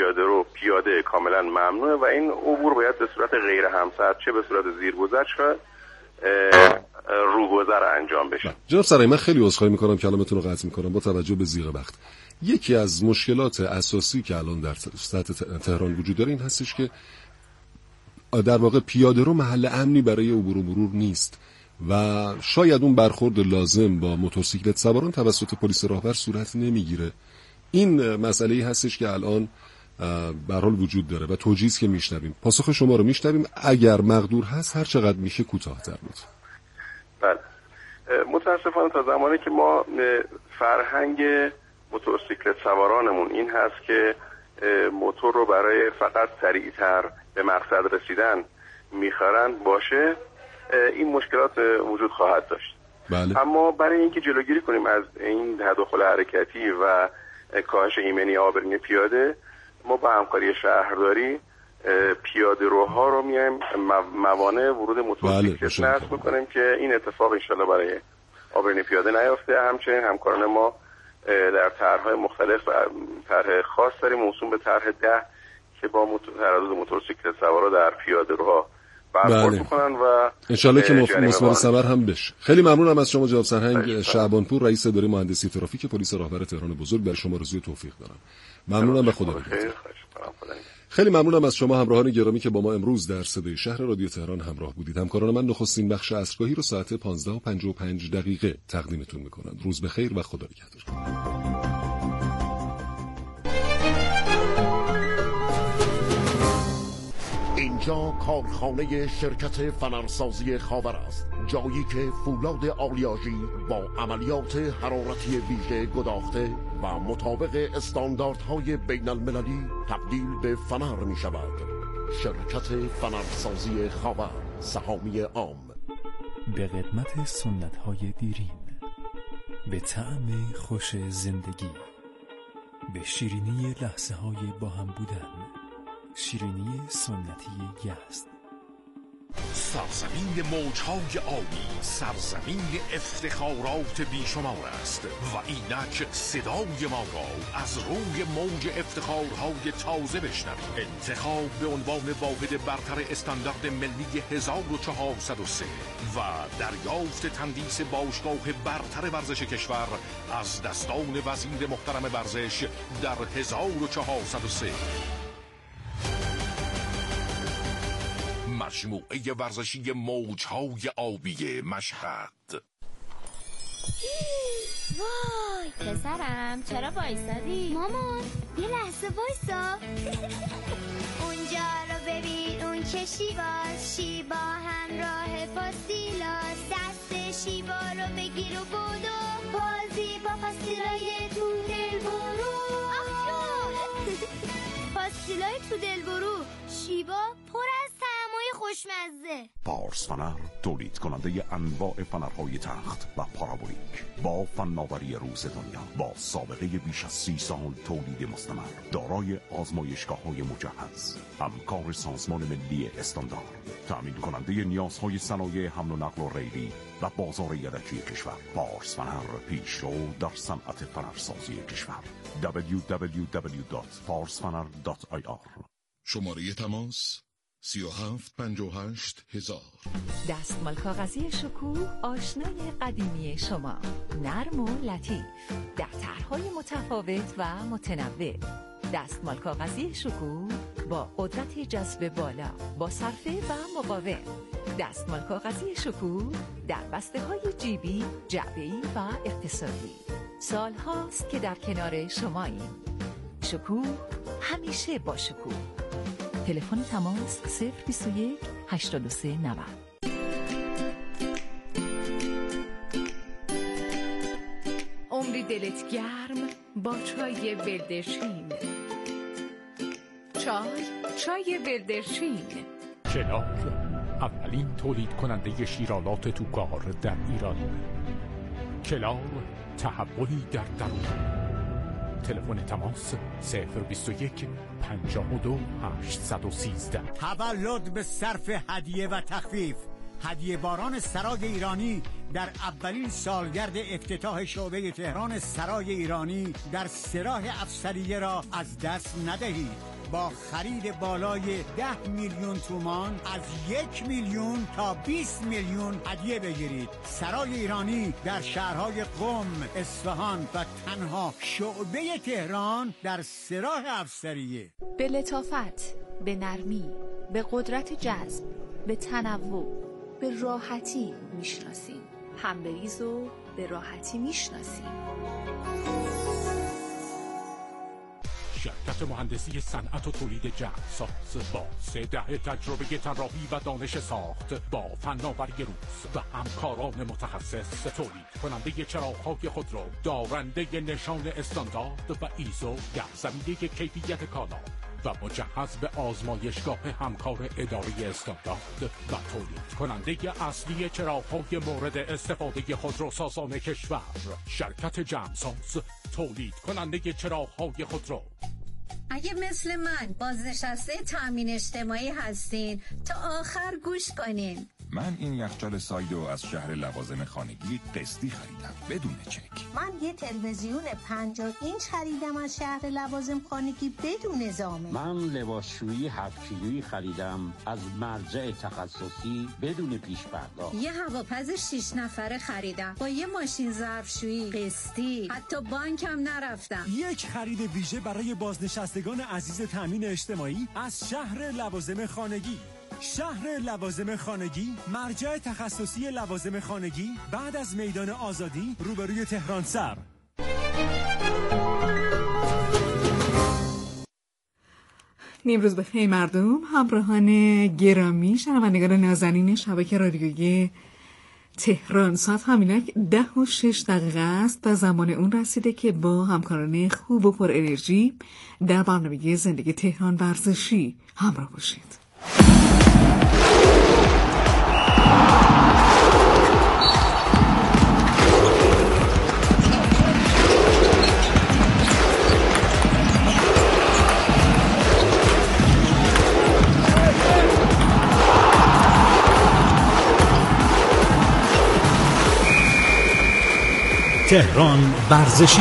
پیاده کاملا ممنوعه و این عبور باید به صورت غیر همسد، چه به صورت زیرگذشت و روگذر انجام بشه. جناب سرایی، من خیلی عذرخواهی میکنم کلامتون رو قطع میکنم با توجه به ضیق وقت. یکی از مشکلات اساسی که الان در سطح تهران وجود داره این هستش که در واقع پیاده رو محل امنی برای عبور و مرور نیست و شاید اون برخورد لازم با موتورسیکلت سواران توسط پلیس راهبر صورت نمیگیره. این مسئله‌ای هستش که الان به هر حال وجود داره و توجیهی که میشنویم. پاسخ شما رو میشنویم. اگر مقدور هست هر چقدر میشه کوتاه‌تر لطفاً. بله. متاسفانه تا زمانی که ما فرهنگ موتورسیکلت سوارانمون این هست که موتور رو برای فقط سریعتر به مقصد رسیدن میخرن باشه، این مشکلات وجود خواهد داشت. بله. اما برای اینکه جلوگیری کنیم از این تداخل حرکتی و کاهش ایمنی آبرین پیاده، ما با همکاری شهرداری پیاده روها رو میایم موانع ورود موتورسیکلت نصب میکنیم که این اتفاق انشالله برای آبرین پیاده نیفته. همچنین همکاران ما در طرح‌های مختلف و طرح خاص داریم موسوم به طرح 10 که با تردد موتورسیکلت سوارا در پیاده روها برخورد میکنن و انشالله که مثمر ثمر هم بشه. خیلی ممنونم از شما جناب سرهنگ شعبانپور، رئیس اداره مهندسی ترافیک پلیس راهور تهران بزرگ. برای شما آرزوی توفیق دارم. ممنونم و خدا نگهدار. خیلی ممنونم از شما همراهان گرامی که با ما امروز در صدای شهر رادیو تهران همراه بودید. همکاران من نخستین بخش عصرگاهی رو ساعت 15:55 تقدیمتون میکنند. روز بخیر و خدا نگهدار. اینجا کارخانه شرکت فنرسازی خاور است، جایی که فولاد آلیاژی با عملیات حرارتی ویژه گداخته و مطابق استانداردهای بین المللی تبدیل به فنر می شود. شرکت فنرسازی خاور، سهامی عام. به قدمت سنت‌های دیرین، به طعم خوش زندگی، به شیرینی لحظه‌های با هم بودن، شیرینی سنتی یزد. سرزمین موجهای آبی، سرزمین افتخارات بیشمار است و اینک صدای ما را از روی موج افتخارهای تازه بشنوید. انتخاب به عنوان واحد برتر استاندارد ملی 1403 و دریافت تندیس باشگاه برتر ورزش کشور از دستان وزیر محترم ورزش در 1403. مجموعه ورزشی موجهای آبی مشهد. وای پسرم چرا وایسادی؟ مامان یه لحظه وایسا. اونجا رو ببین، اون چه شیباست، شیبا همراه پاستیلاس. دست شیبا رو بگیر و بودو، بازی با پاستیلای تو دل برو. پاستیلای تو دل برو، شیبا پر از طعمای خوشمزه. پارس فنر، تولید کننده انواع فنرهای تخت و پارابولیک با فناوری روز دنیا، با سابقه بیش از 30 سال تولید مستمر، دارای آزمایشگاه‌های مجهز، همکار سازمان ملی استاندارد، تأمین کننده نیازهای صنایع حمل و نقل و ریلی و بازار یدکی کشور. پارس فنر، پیشرو در صنعت فنرسازی کشور. www.farsfaner.ir. شماره تماس 3758 دستمال کاغذی شکوه، آشنای قدیمی شما، نرم و لطیف در طرح‌های متفاوت و متنوع. دستمال کاغذی شکوه با قدرت جذب بالا، با صرفه و مقاوم. دستمال کاغذی شکوه در بسته‌های جیبی، جعبه‌ای و اقتصادی. سال هاست که در کنار شماییم. شکوه، همیشه با شکوه. تلفن تماس 021 83 90. عمری دلت گرم با چای بلدرچین. چای بلدرچین. کلار، اولین تولید کننده شیرالات توکار در ایران. کلار، تحولی در درون. تلفن تماس 021 52 813. تولد به صرف هدیه و تخفیف. هدیه باران سرای ایرانی در اولین سالگرد افتتاح شعبه تهران سرای ایرانی در سراح افسریه را از دست ندهید. با خرید بالای 10 میلیون تومان از 1 میلیون تا 20 میلیون هدیه بگیرید. سرای ایرانی در شهرهای قم، اصفهان و تنها شعبه تهران در سراح افسریه. به لطافت، به نرمی، به قدرت جذب، به تنوع، به راحتی میشناسیم. همبریز رو به راحتی میشناسیم. شرکت مهندسی صنعت و تولید جهازساز با 3 دهه تجربه طراحی و دانش ساخت با فناوری روز و همکاران متخصص، تولید کننده چراغ‌های خودرو دارنده نشان استاندارد و ایزو در زمینه کیفیت کالا و مجهز به آزمایشگاه همکار اداره استاندارد و تولید کننده اصلی چراغ‌های مورد استفاده خودروسازان کشور. شرکت جمساز، تولید کننده چراغ‌های خودرو. اگه مثل من بازنشسته تأمین اجتماعی هستین تا آخر گوش کنین. من این یخچال سایدو از شهر لوازم خانگی قسطی خریدم بدون چک. من یه تلویزیون 50 اینچ خریدم از شهر لوازم خانگی بدون زامن. من لباسشویی 7 کیلویی خریدم از مرجع تخصصی بدون پیش پرداخت. یه هواپز 6 نفره خریدم با یه ماشین ظرفشویی قسطی، حتی بانکم نرفتم. یک خرید ویژه برای بازنشستگان عزیز تأمین اجتماعی از شهر لوازم خانگی. شهر لوازم خانگی، مرجع تخصصی لوازم خانگی بعد از میدان آزادی روبروی تهران سر. نیمروز بخیر مردم، همراهان گرامی، شنوندگان نازنین شبکه رادیویی تهران. ساعت همینک 10:06 است و زمان اون رسیده که با همکاران خوب و پر انرژی در برنامه زندگی تهران ورزشی همراه باشید. تهران ورزشی.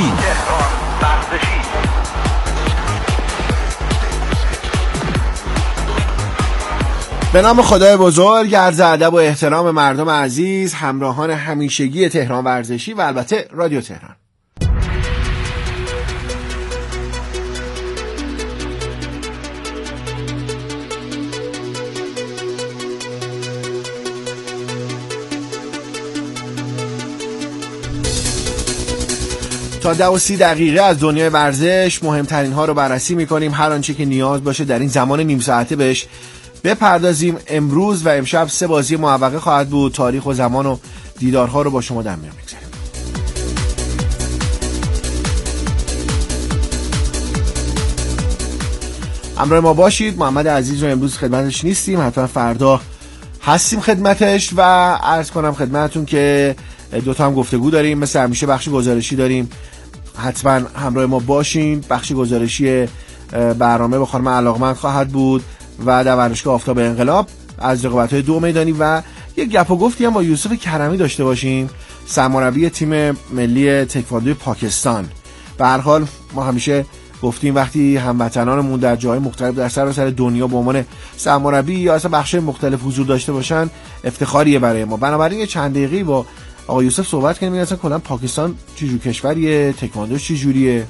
به نام خدای بزرگ، عرض ادب و احترام مردم عزیز، همراهان همیشگی تهران ورزشی و البته رادیو تهران. تا 10:30 دقیقه از دنیای ورزش مهمترین ها رو بررسی میکنیم. هر آنچه که نیاز باشه در این زمان نیم ساعته بهش بپردازیم. امروز و امشب 3 بازی موقعه خواهد بود. تاریخ و زمان و دیدارها رو با شما در میان میگذاریم. همراه ما باشید. محمد عزیز رو امروز خدمتش نیستیم، حتما فردا هستیم خدمتش. و عرض کنم خدمتتون که 2 تا هم گفتگو داریم، مثل همیشه بخش گزارشی داریم، حتما همراه ما باشین. بخش گزارشی برنامه با خانم علاقمند خواهد بود و در ورزشگاه آفتاب انقلاب از رقابت‌های 2 میدانی و یک گپ و گفتی هم با یوسف کرمی داشته باشیم، سرمربی تیم ملی تکواندو پاکستان. به هر حال ما همیشه گفتیم وقتی هموطنانمون در جاهای مختلف در سراسر دنیا به عنوان سرمربی یا اصلا بخش مختلف حضور داشته باشن افتخاریه برای ما. بنابراین یه چند دقیقه‌ای با آقا یوسف صحبت کنیم اصلا کلا پاکستان چه جور کشوریه، تکواندوش چه جوریه.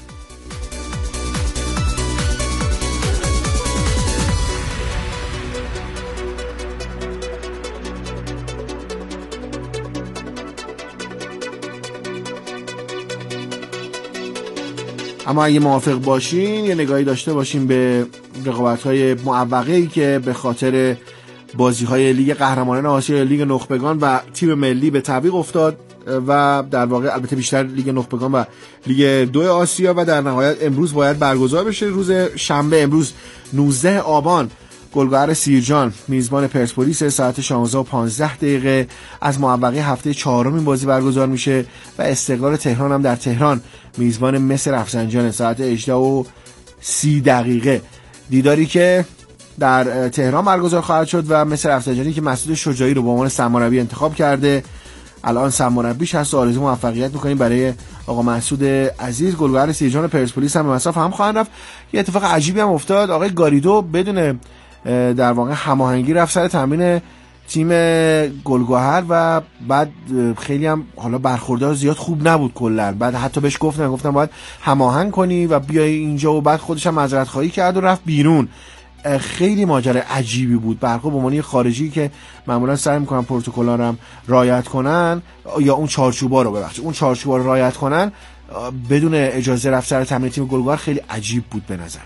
اما اگه موافق باشین یه نگاهی داشته باشیم به رقابت‌های معوقه‌ای که به خاطر بازی‌های لیگ قهرمانان آسیا، لیگ نخبگان و تیم ملی به تعویق افتاد و در واقع البته بیشتر لیگ نخبگان و لیگ 2 آسیا و در نهایت امروز باید برگزار بشه. روز شنبه امروز 19 آبان گلگهر سیرجان میزبان پرسپولیس ساعت 16:15 از معوقه هفته 4 این بازی برگزار میشه و استقلال تهران هم در تهران میزبان مس رفسنجان ساعت 18:30. دیداری که در تهران برگزار خواهد شد و مصر رفتجانی که مسعود شجاعی رو به عنوان سرمربی انتخاب کرده، الان سرمربیش هست و آرزو موفقیت می‌کنیم برای آقا مسعود عزیز. گلگهر سیرجان و پرسپولیس هم به مساف هم خواهند رفت. یه اتفاق عجیبی هم افتاد، آقای گاریدو بدون در واقع هماهنگی رفت سر تمرین تیم گلگهر و بعد خیلی هم حالا برخوردار زیاد خوب نبود کلا. بعد حتی بهش گفتم باید هماهنگ کنی و بیای اینجا و بعد خودش هم معذرت خواهی کرد و رفت بیرون. خیلی ماجرا عجیبی بود. برخورد به عنوان خارجی که معمولا سعی میکنن پروتکل‌ها رو هم رعایت کنن یا اون چارچوبا رو اون چارچوبا رو رعایت کنن، بدون اجازه رفت سر تمرین تیم گلگهر خیلی عجیب بود به نظر من.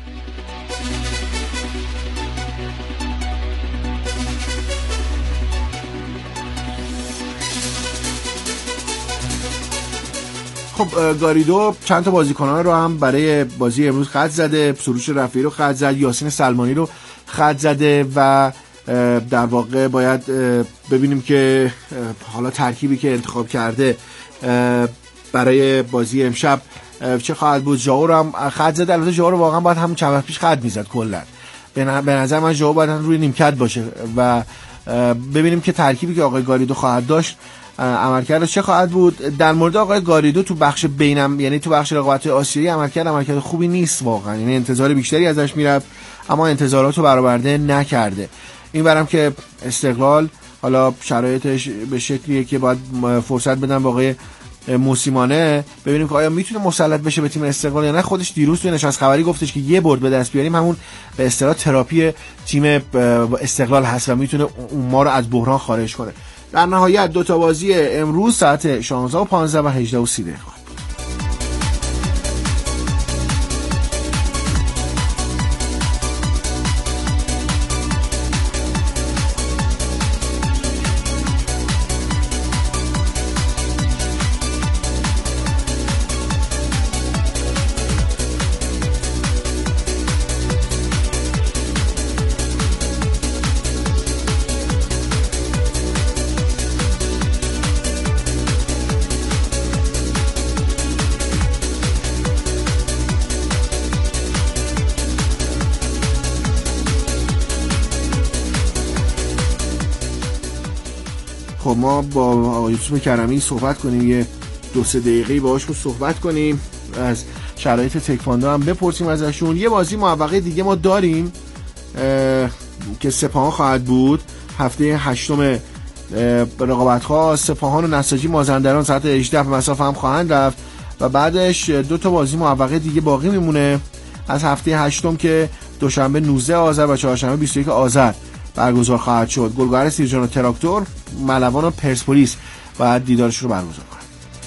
خب گاریدو چند تا بازیکنان رو هم برای بازی امروز خط زده. سروش رفیعی رو خط زد، یاسین سلمانی رو خط زده و در واقع باید ببینیم که حالا ترکیبی که انتخاب کرده برای بازی امشب چه خواهد بود. ژائو رو هم خط زده. البته ژائو رو واقعا باید همون چند وقت پیش خط میزد کلا. به نظر من ژائو باید روی نیمکت باشه و ببینیم که ترکیبی که آقای گاریدو خواهد داشت عملکردش چه خواهد بود. در مورد آقای گاریدو تو بخش بینم، یعنی تو بخش رقابت آسیایی عملکرد خوبی نیست واقعا، یعنی انتظار بیشتری ازش میرفت اما انتظاراتو برآورده نکرده. این برام که استقلال حالا شرایطش به شکلیه که باید فرصت بدن به آقای موسیمانه، ببینیم که آیا میتونه مسلط بشه به تیم استقلال یا نه. خودش دیروز تو نشست خبری گفتش که یه برد به دست بیاریم همون به اصطلاح تراپی تیم استقلال هست و میتونه ما رو از بحران خارج کنه. در نهایت دو تا بازی امروز ساعت 16:15 و 18:30 خواهد. خب ما با آقای یوسف کرمی صحبت کنیم، یه 2-3 دقیقه‌ای باهاشون صحبت کنیم، از شرایط تکواندو هم بپرسیم ازشون. یه بازی موفقه دیگه ما داریم که سپاهان خواهد بود هفته 8 رقابت‌ها. سپاهان و نساجی مازندران ساعت 18 به مساف هم خواهند رفت و بعدش 2 تا بازی موفقه دیگه باقی میمونه از هفته 8 که دوشنبه 19 آذر و چهارشنبه 21 آذر برگزار خواهد شد. گلگهر سیرجان و تراکتور، ملوان و پرسپولیس باید دیدارش رو برگزار کنند.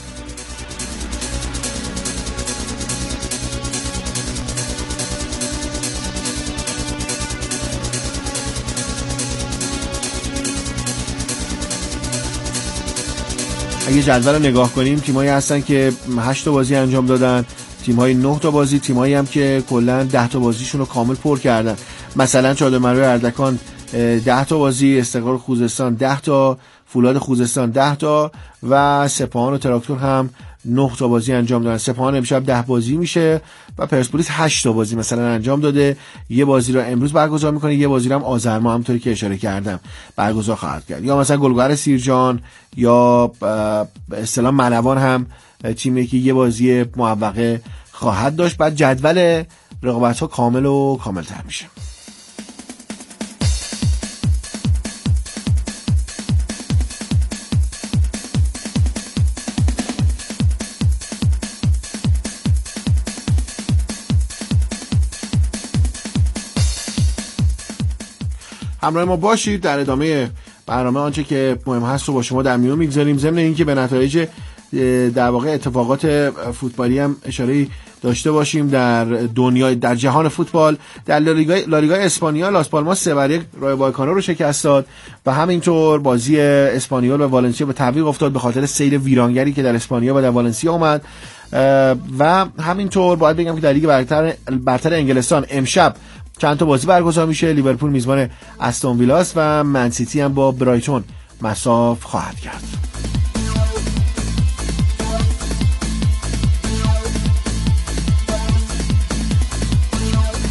اگه جدول رو نگاه کنیم تیمایی هستن که 8 تا بازی انجام دادن، تیم‌های 9 تا بازی، تیمایی هم که کلا 10 تا بازیشون رو کامل پر کردن. مثلا چادرمرو اردکان 10 تا بازی، استقلال خوزستان 10 تا، فولاد خوزستان 10 تا و سپاهان و تراکتور هم 9 تا بازی انجام دادن. سپاهان امشب 10 بازی میشه و پرسپولیس 8 تا بازی مثلا انجام داده. یه بازی رو امروز برگزار میکنه، یه بازی رو هم آذر ماه همونطوری که اشاره کردم برگزار خواهد کرد. یا مثلا گلگهر سیرجان یا به اصطلاح ملوان هم تیمی که یه بازی موفقه خواهد داشت. بعد جدول رقابت‌ها کامل و کامل‌تر میشه. همراه ما باشید در ادامه برنامه. آنچه که مهم هست رو با شما در میون میگذاریم، ضمن اینکه به نتایج در واقع اتفاقات فوتبالی هم اشاره داشته باشیم در دنیای، در جهان فوتبال. در لالیگا اسپانیا لاس پالماس 3-1 رای وایکانو رو شکست داد و همینطور بازی اسپانیول و والنسیا به تعویق افتاد به خاطر سیل ویرانگری که در اسپانیا و در والنسیا اومد. و همینطور باید بگم که در لیگ برتر انگلستان امشب چند تا بازی برگزار میشه. لیورپول میزبان استون ویلاس و منسیتی هم با برایتون مساف خواهد کرد.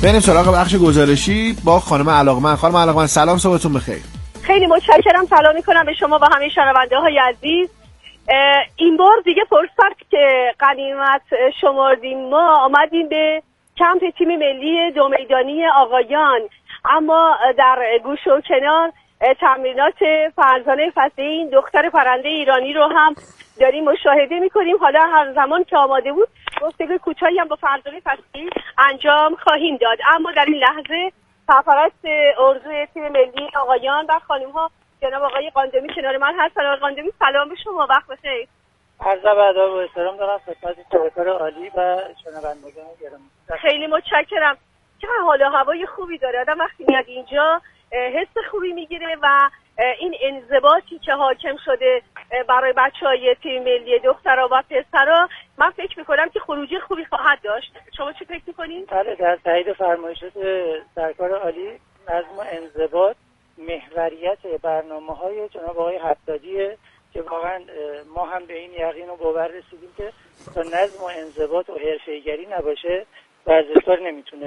بریم سراغ بخش گزارشی با خانم علاقمند. خانم علاقمند سلام، صبحتون بخیر. خیلی متشکرم، سلام میکنم به شما و همه شنونده‌های عزیز. این بار دیگه فرصت که غنیمت شمردیم ما آمدیم به کمپ تیم ملی دو میدانی آقایان، اما در گوش و کنار تمرینات فرزانه فصلی این دختر پرنده ایرانی رو هم داریم مشاهده میکنیم. حالا هر زمان که آماده بود گفتگوی کوتاهی هم با فرزانه فصلی انجام خواهیم داد، اما در این لحظه سرپرست اردوی تیم ملی آقایان و خانم ها جناب آقای قاندمی کنار من هستن. آقای قاندمی سلام به شما، وقت بخیر. عرض ادب و احترام دارم خدمت شبکه‌های عالی و شنوندگان گرامی. خیلی متشکرم. چه حال و هوای خوبی داره، آدم وقتی میاد اینجا حس خوبی میگیره و این انضباطی که حاکم شده برای بچهای تیم ملی دخترها و پسرها، من فکر میکنم که خروجی خوبی خواهد داشت. شما چی فکر میکنین؟ بله، در تایید فرمایشات سرکار عالی، نظم و انضباط محوریت برنامه‌های جناب آقای حدادیه که واقعا ما هم به این یقین و باور رسیدیم که تا نظم و انضباط و حرفه‌ای‌گری نباشه ورزشکار نمیتونه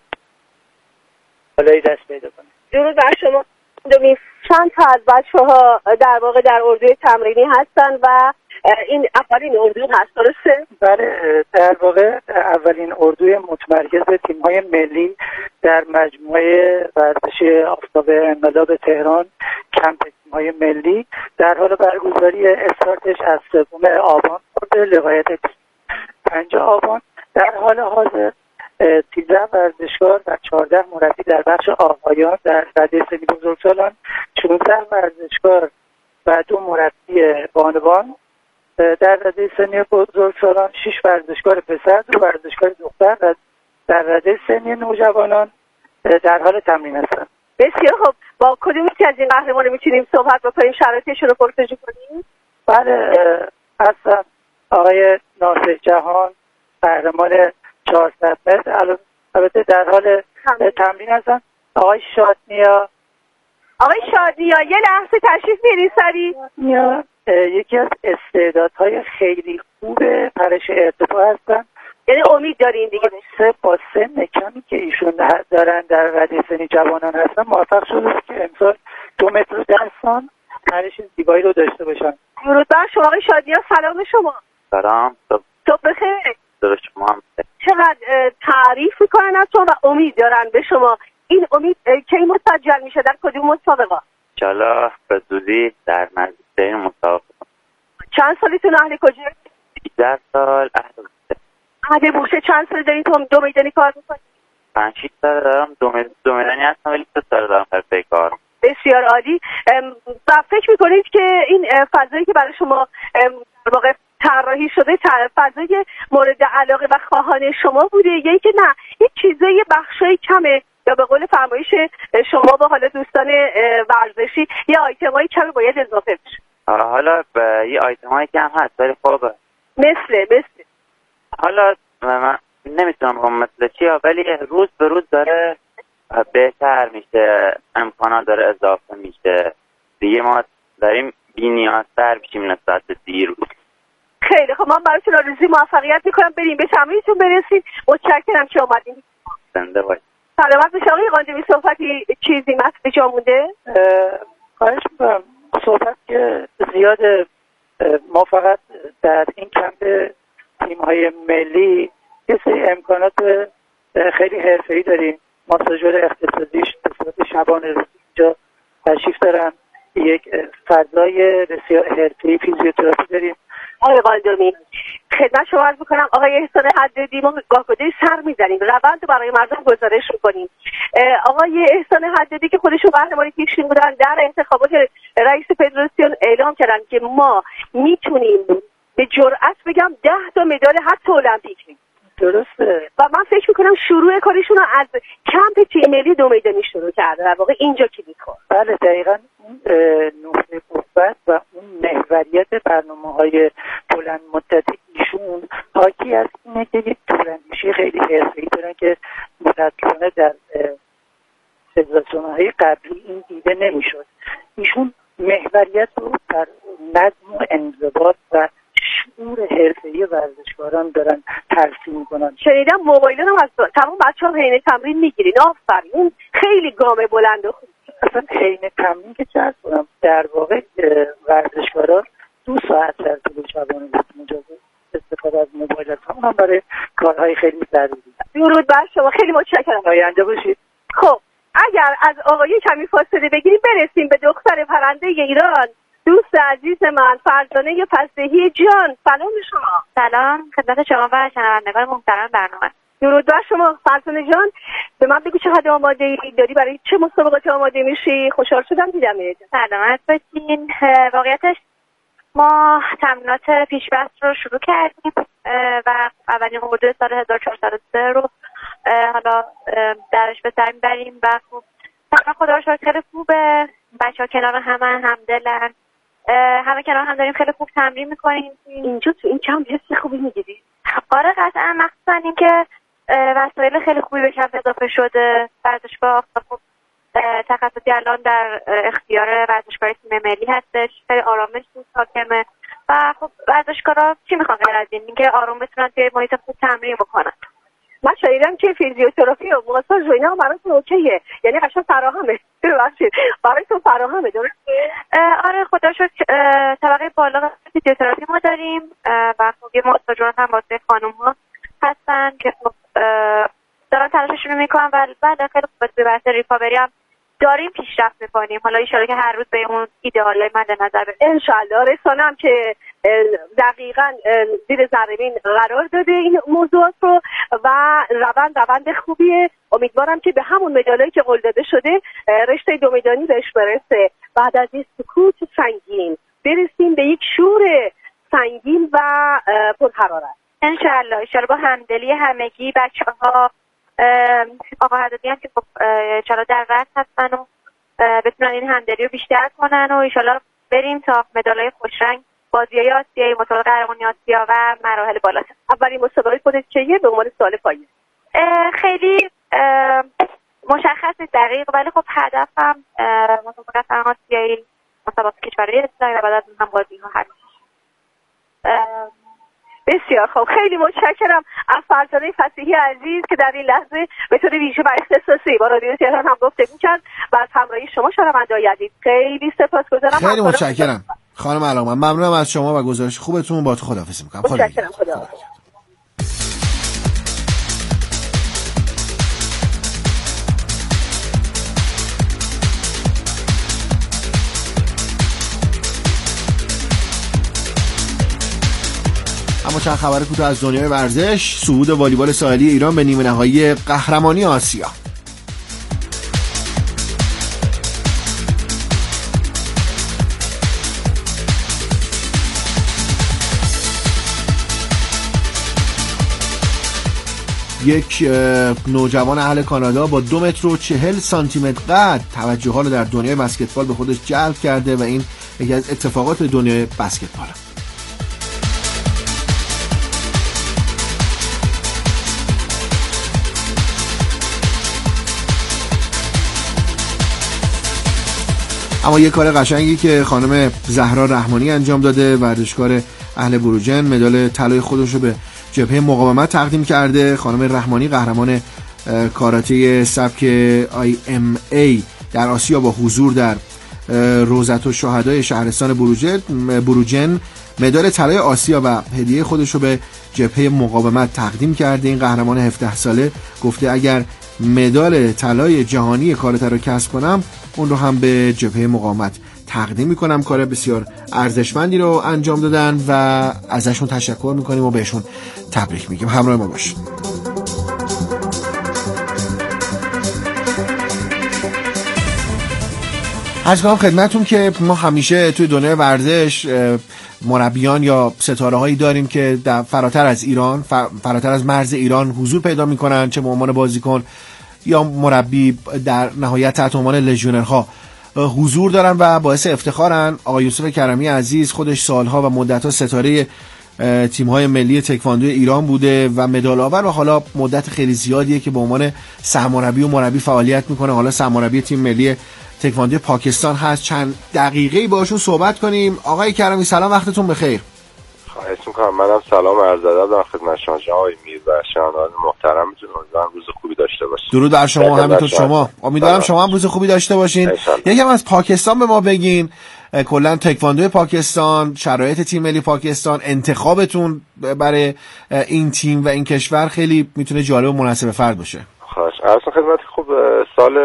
بالای دست پیدا کنه. درود بر شما. چند تا از بچه‌ها در واقع در اردوی تمرینی هستن و این اولین اردو هست، درسته؟ بله، در واقع اولین اردوی متمرکز تیم‌های ملی در مجموعه ورزشی آفتاب انقلاب تهران، کمپ تیم‌های ملی در حال برگزاری، استارتش از 3 آبان برده لغایت 5 آبان. در حال حاضر 13 ورزشکار و 14 مربی در بخش آقایان در رده سنی بزرگسالان، 16 ورزشکار و 2 مربی بانوان در رده سنی بزرگسالان، 6 ورزشکار پسر، 2 ورزشکار دختر و در رده سنی نوجوانان در حال تمرین هستند. بسیار خوب. با کدومی که از این قهرمان میتونیم صحبت بکنیم، شرایطشون رو پرسجو کنیم؟ بله، اصلا آقای ناصر جهان قهرمان 400 متر البته در حال تمرین هستن. آقای شادنیا یه لحظه تشریف بیارید سریع. یکی از استعدادهای خیلی خوب پرش ارتفاع هستن، یعنی امید دارین دیگه. با سن کمی که ایشون دارن در رده سنی جوانان هستن موفق شده که امسال 2 متر و 10 ثانیه پرش زیبایی رو داشته باشن. درود بر شما آقای شادنیا، سلام شما. سلام، صبح بخیر. درود شما هم. چقدر تعریف میکنن از شما و امید دارن به شما. این امید کی مسجل میشه، در کدوم مسابقه؟ انشالله به زودی در نزدیکترین مسابقه. چند سالتون، اهل کجا؟ 18 سال اهل بوشه. اهل بوشه. چند سال دارین تو دو میدانی کار میکنید؟ 5-6 سال دارم دو میدانی هستم، ولی 3 سال دارم حرفه‌ای کار. بسیار عالی. و فکر میکنید که این فضایی که برای شما در واقع طراحی شده فضای مورد علاقه و خواهان شما بوده، یا که نه یک چیزای بخشای کمه، یا به قول فرمایش شما با حالا دوستان ورزشی یه آیتمای کمی باید اضافه بشه؟ حالا یه آیتمایی کم هست ولی خوبه. مثل حالا من نمیتونم بگم مثل چی، ولی روز به روز داره بهتر میشه، امکانات داره اضافه میشه دیگه، ما داریم بی‌نیازتر بشیم نسبت به دیروز. خیلی خب، من براتون آرزوی موفقیت میکنم، بریم به تمرینتون برسید. متشکرم که اومدین. زنده باشید. سلامت باشید. آقای قاندمی صحبتی چیزی مطلب جا مونده؟ خواهش میکنم. صحبت که زیاد، ما فقط در این کمپ تیم‌های ملی یه سری امکانات خیلی حرفه‌ای داریم. ماساژور اختصاصیش به صورت شبانه روز اینجا تشریف دارن. یک فضای بسیار حرفه‌ای فیزیوتراپی داریم. آقای قاندمی خدمت شما عرض می‌کنم، آقای احسان حدادی ما گاه‌گداری سر می‌زنیم، روند رو برای مردم گزارش می‌کنیم. آقای احسان حدادی که خودشون قهرمان پیشین بودن در انتخابات رئیس فدراسیون اعلام کردن که ما میتونیم به جرئت بگم 10 تا مدال حتی المپیک می‌گیریم. درسته. و من فکر می‌کنم شروع کارشون رو از کمپ تیم ملی دو میدانی شروع کرده. در واقع اینجا کلید کن. بله دقیقاً اون نقطه قوت و اون محوریت برنامه‌های بلند مدت ایشون حاکی از اینه که یک طولانیشی خیلی حرفه‌ای دارن که متأسفانه در فدراسیون‌های قبلی این دیده نمی‌شد. ایشون محوریت رو در نظم و انضباط و شعور حرفه‌ای ورزشکاران دارن ترسیم میکنن. شنیدم موبایلون هم از تمام بچه‌ها حین تمرین میگیرین. آفرین، خیلی گام بلند و خوب. اصلا حین تمرین که چرت کنم، در واقع ورزشکاران 2 ساعت در طول شبانه اجازه استفاده از موبایل هست، هم برای کارهای خیلی ضروری. درود بر شما، خیلی متشکرم. آینده باشید. خب اگر از آقای کمی فاصله بگیریم برسیم به دختر پرنده ایران، دوست عزیز من فرزانه پسدهی جان. سلام شما. سلام خدمت شما و شنوندگان محترم برنامه. درود بر شما فرزانه جان. به من بگو چقدر آماده ای؟ داری برای چه مسابقاتی آماده میشی؟ خوشحال شدم دیدمت. سلامت باشین. واقعیتش ما تمرینات پیش‌بست رو شروع کردیم و اولین اردو سال 1403 رو حالا درش به سر میبریم و خب خدا رو شکر خیلی خوبه. بچه‌ها کنار همدلن، همه کنار هم داریم خیلی خوب تمرین میکنیم. اینجا تو این کم حس خوبی میگیری؟ آره قطعا، مخصوصا این که وسایل خیلی خوبی به کمپ اضافه شده. ورزشگاه خب تخصصی الان در اختیار ورزشکار تیم ملی هستش، خیلی آرامش بود حاکمه و خب ورزشکارا چی میخوان غیر از اینکه آروم بتونن توی محیط خوب تمرین بکنن. من شنیدم که فیزیوتراپی و ماساژ و اینا براتون اوکیه، یعنی قشنگ فراهمه. ببخشید براتون فراهمه درسته؟ آره خدا شکر طبقه بالا فیزیوتراپی ما داریم و خب یه ماساژور هم واسه خانم‌ها هستن که خب دارن تلاششون رو میکنن و بعد خیلی خوب به بحث ریکاوری هم داریم پیشرفت میکنیم. حالا ان شاءالله که هر روز به اون ایدئالای مد نظر برسیم. ان شاءالله. رسانه‌ام که دقیقاً زیر ذره‌بین قرار داده این موضوعات رو و روند خوبیه. امیدوارم که به همون مدالایی که قول داده شده رشته 2 میدانی بهش برسه. بعد از این سکوت سنگین برسیم به یک شور سنگین و پرحرارت. ان شاءالله با همدلی همگی بچه‌ها، آقا حدادی هم که خب انشالله در رأس هستن و بتونن این همدلی رو بیشتر کنن و انشالله بریم تا مدالای خوشرنگ، بازی‌های آسیایی، مسابقه قهرمانی آسیا و مراحل بالاتر. اولین مسابقه خودت چیه به عنوان سوال پایه؟ خیلی مشخص نیست دقیق، ولی خب هدفم مسابقه قهرمانی آسیایی، مسابقه کشورهای اسلامی و بعد از اون هم بازی‌ها هست. بسیار خوب، خیلی متشکرم از فرزانه پسدهی عزیز که در این لحظه به طور ویژه و اختصاصی با رادیو تهران هم گفتگو کرد و از همراهی شما شنونده‌های عزیز خیلی سپاسگزارم. خیلی متشکرم خانم علامه، ممنونم از شما و گزارش خوبتون. با تو خداحافظی می‌کنم. متشکرم. خدا. اما چند خبر کوتاه از دنیای ورزش. صعود والیبال ساحلی ایران به نیمه نهایی قهرمانی آسیا. یک نوجوان اهل کانادا با 2 متر و 40 سانتی متر قد توجه ها رو در دنیای بسکتبال به خودش جلب کرده و این یکی از اتفاقات دنیای بسکتباله. اما یک کار قشنگی که خانم زهرا رحمانی انجام داده، ورزشکار اهل بروجن، مدال طلای خودش رو به جبهه مقاومت تقدیم کرده. خانم رحمانی قهرمان کاراته سبک IMA در آسیا با حضور در روزت الشهدای شهرستان بروجن مدال طلای آسیا و هدیه خودش رو به جبهه مقاومت تقدیم کرده. این قهرمان 17 ساله گفته اگر مدال طلای جهانی کاراته رو کسب کنم اون رو هم به جبهه مقاومت تقدیم میکنم. کار بسیار ارزشمندی رو انجام دادن و ازشون تشکر میکنیم و بهشون تبریک میگیم. همراه ما باشید. عرض کنم خدمتون که ما همیشه توی دنیای ورزش مربیان یا ستاره هایی داریم که در فراتر از ایران، فراتر از مرز ایران حضور پیدا میکنن، چه به عنوان بازیکن یا مربی، در نهایت تحت عنوان لژیونرها حضور دارن و باعث افتخارن. آقای یوسف کرمی عزیز خودش سالها و مدت‌ها ستاره تیم‌های ملی تکواندو ایران بوده و مدال آور و حالا مدت خیلی زیادیه که به عنوان سرمربی و مربی فعالیت میکنه. حالا سرمربی تیم ملی تکواندو پاکستان هست. چند دقیقه‌ای باشون صحبت کنیم. آقای کرمی سلام، وقتتون بخیر. خواهش میکنم. منم سلام عرض ادب دارم خدمت شما جناب میر و شنوندگان محترمتون. امیدوارم روز خوبی داشته باشید. درود بر شما، همینطور شما. امیدوارم شما هم روز خوبی داشته باشین. یکم از پاکستان به ما بگین، کلا تکواندو پاکستان، شرایط تیم ملی پاکستان، انتخابتون برای این تیم و این کشور خیلی میتونه جالب و مناسب فرد باشه. خواهش اصلا خدمت. خوب سال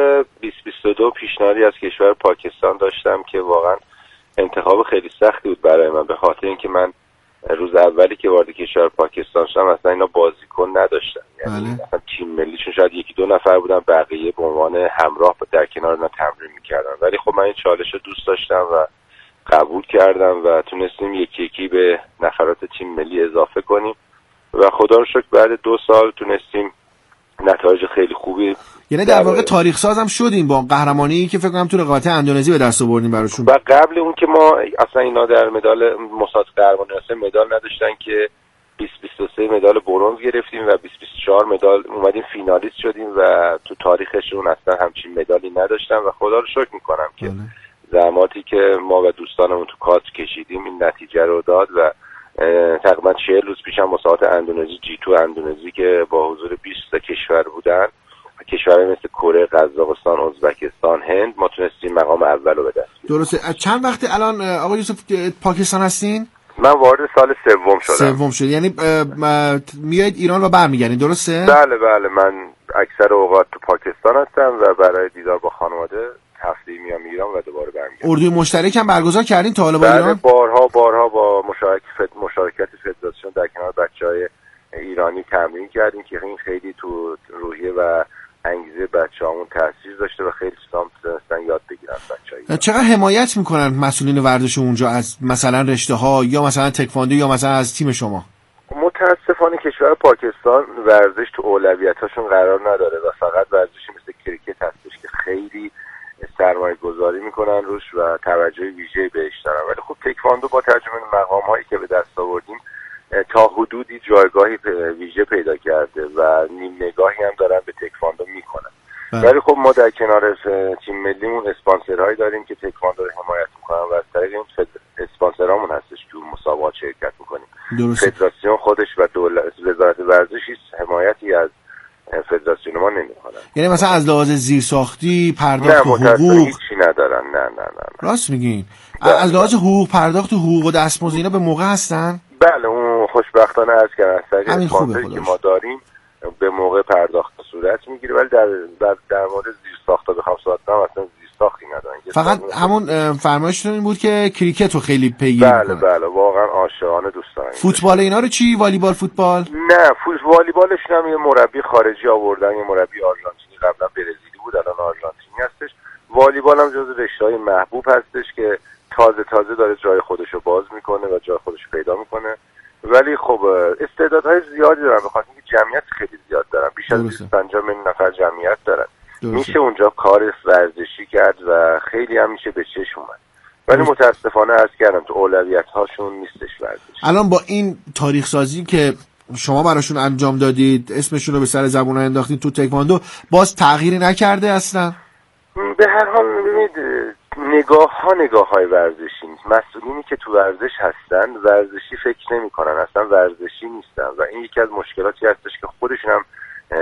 2022 پیشنهادی از کشور پاکستان داشتم که واقعا انتخاب خیلی سختی بود برای من، به خاطر اینکه من روز اولی که وارد کشور پاکستان شدم اصلا اینا بازیکن نداشتن، یعنی اصلا تیم ملیشون شاید یکی دو نفر بودن، بقیه به عنوان همراه در کنار اینا تمرین میکردن. ولی خب من این چالش رو دوست داشتم و قبول کردم و تونستیم یکی یکی به نفرات تیم ملی اضافه کنیم و خدا رو شکر بعد 2 سال تونستیم نتایج خیلی خوبی، یعنی در واقع تاریخ سازم شدیم با قهرمانی که فکر کنم تو رقابت اندونزی به دست آوردیم براشون. و قبل اون که ما اصلا اینا در مدال مسابقات قهرمانی اصلا مدال نداشتن که 2023 مدال برنز گرفتیم و 2024 مدال اومدیم فینالیست شدیم و تو تاریخشون اصلا همچین مدالی نداشتن و خدا رو شکر میکنم که زحماتی که ما و دوستانمون تو کادر کشیدیم این نتیجه رو داد و تقریبا 40 روز پیش هم مسابقات اندونزی G2 اندونزی که با حضور 20 کشور بودن، کشورهای مثل کره، قزاقستان، ازبکستان، هند، ما تونستیم مقام اول رو به دست بیاریم. درسته. چند وقت الان آقا یوسف پاکستان هستین؟ من وارد سال سوم شدم. سوم شد، یعنی میایید ایران و برمیگردین، درسته؟ بله بله، من اکثر اوقات تو پاکستان هستم و برای دیدار با خانواده هفته‌ای میام ایران و دوباره برمیگردم. اردوی مشترک هم برگزار کردین تا حالا با ایران؟ بارها با مشارکت فدراسیون در کنار بچهای ایرانی تمرین کردیم که این خیلی تو روحیه و انگیزه بچه‌هامون تاثیر داشته و خیلی چیزا تونستن یاد بگیرن بچه‌ها. چقدر حمایت میکنن مسئولین ورزش اونجا از مثلا رشته‌ها یا مثلا تکواندو یا مثلا از تیم شما؟ متاسفانه کشور پاکستان ورزش تو اولویتاشون قرار نداره و فقط ورزشی مثل کریکت هستش که خیلی سرمایه گذاری میکنن روش و توجه ویژه‌ای بهش دارن. ولی خب تکواندو با ترجمه مقام‌هایی که به دست آوردیم تا حدودی جایگاهی ویژه پیدا کرده و نیم نگاهی هم دارن به تکواندو میکنن. ولی خب ما در کنار تیم ملیمون اسپانسرهایی داریم که تکواندو رو حمایت میکنن و از طریق این اسپانسرامون هستش که مسابقات شرکت میکنیم. فدراسیون خودش و وزارت ورزش حمایتی از فدراسیون ما نمیکنن. یعنی مثلا از لحاظ زیرساختی، پرداخت حقوق هیچی ندارن. نه. راست میگین؟ از لحاظ حقوق، پرداخت حقوق و دستمزد اینا به موقع هستن؟ بله، اون خوشبختانه عرض کردم از طریق اسپانسری که ما داریم به موقع پرداخت صورت میگیره، ولی در مورد زیرساخت‌ها بخوام صحبت کنم اصلا زیرساختی ندارن. فقط همون فرمایشتون این بود که کریکت رو خیلی پیگیری می‌کنن. بله واقعا عاشقانه دوست دارم. فوتبال اینا رو چی؟ والیبال، فوتبال؟ نه، والیبالش هم یه مربی خارجی آوردن، یه مربی آرژانتینی، قبلا برزیلی بود الان آرژانتینی هستش. والیبال هم جزو رشته‌های محبوب هستش که تازه داره جای خودش رو باز میکنه و جای خودش رو پیدا میکنه. ولی خب استعدادهای زیادی دارن به خاطر اینکه جمعیت خیلی زیاد دارن، بیش از 50 میلیون نفر جمعیت دارن. میشه اونجا کار ورزشی کرد و خیلی هم میشه به چشم اومد. ولی متاسفانه عرض کردم تو اولویت هاشون نیستش ورزش. الان با این تاریخ سازی که شما براشون انجام دادید، اسمشون رو به سر زبون انداختید تو تکواندو، باز تغییری نکرده اصلا؟ به هر حال ببینید نگاه های ورزشی نیست. مسئولینی که تو ورزش هستن ورزشی فکر نمی کنن، اصلا ورزشی نیستن و این یکی از مشکلاتی هستش که خودشون هم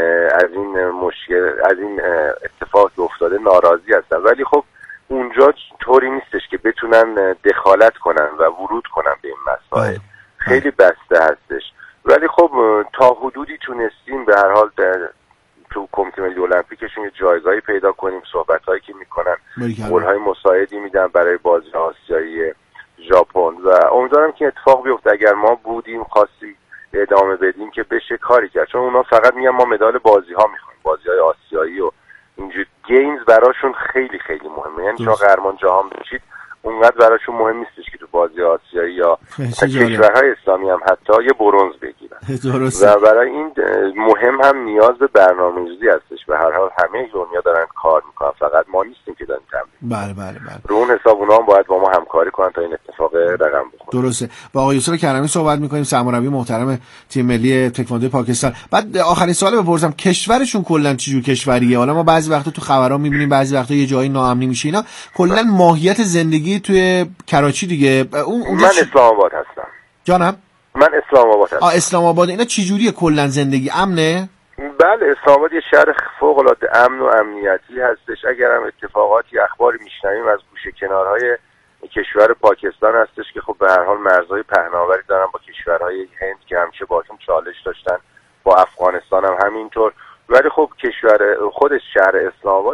از این اتفاق که افتاده ناراضی هستن. ولی خب اونجا طوری نیستش که بتونن دخالت کنن و ورود کنن به این مسائل. خیلی بسته هستش. ولی خب تا حدودی تونستیم به هر حال تو کمیته ملی المپیکشون یه جایگاهی پیدا کنیم. صحبت‌هایی که میکنن قول‌های مساعدی میدن برای بازی آسیایی ژاپن و امیدوارم که اتفاق بیفته. اگر ما بودیم خواستی ادامه بدیم که بشه کاری کرد، چون اونا فقط میگن ما مدال بازی‌ها میخوایم، بازی‌های آسیایی و اینجور گیمز براشون خیلی خیلی مهمه. یعنی شما قهرمان جهان بشید اونقدر براشون مهم نیستش که تو بازی آسیایی یا کشورهای اسلامی هم حتی یه برنز بگیرن. و برای این مهم هم نیاز به برنامه‌ریزی هستش. به هر حال همه دنیا دارن کار میکنن، فقط ما نیستیم که داریم تمرین. بله. رو اون حساب اونا هم باید با ما همکاری کنن تا این اتفاق رقم بخوره. درسته. با آقای یوسف کرمی صحبت میکنیم، سرمربی محترم تیم ملی تکواندو پاکستان. بعد آخرین سوال بپرسم، کشورشون کلا چه جور کشوریه؟ حالا ما بعضی وقتا تو خبرها میبینیم بعضی وقتا یه جایی ناامنی میشه اینا. کلا ماهیت زندگی توی کراچی دیگه من اسلام آباد هستم. جانم؟ من اسلام آباد هستم. اسلام آباد. اینا چجوریه کلا زندگی امنه؟ بله اسلام آباد یه شهر فوق العاده امن و امنیتی هستش. اگر هم اتفاقاتی اخباری میشنویم از گوشه کنارهای کشور پاکستان هستش که خب به هر حال مرزهای پهناوری دارن با کشورهای هند که همیشه باهاشون چالش داشتن، با افغانستان هم همینطور. ولی خب کشور خودش شهر اسلام آباد